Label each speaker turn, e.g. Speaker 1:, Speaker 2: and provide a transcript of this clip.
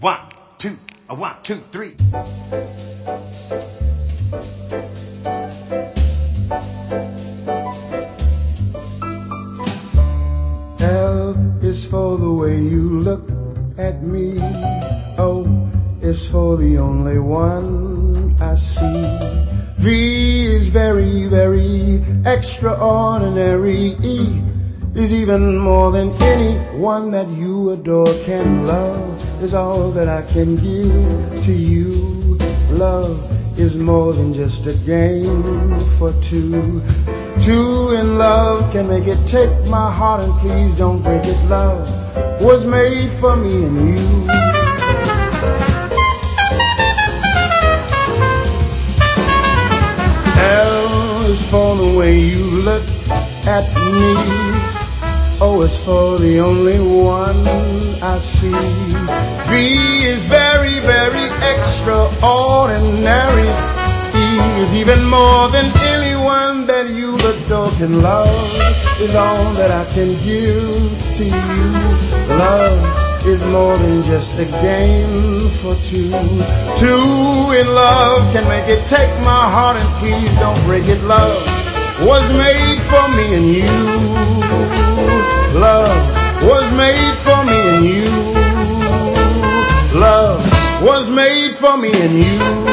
Speaker 1: 1, 2, 1, 2, 3.
Speaker 2: L is for the way you look at me. O is for the only one I see. V is very, very extraordinary. E is even more than anyone that you adore can love. Is all that I can give to you. Love is more than just a game for two. Two in love can make it. Take my heart and please don't break it. Love was made for me and you. L is for the way you look at me. O is for the only one I see. V is very, very extraordinary. E is even more than anyone that you adore can love. Is all that I can give to you. Love is more than just a game for two. Two in love can make it. Take my heart and please don't break it. Love was made for me and you. Love was made for me and you. Love was made for me and you.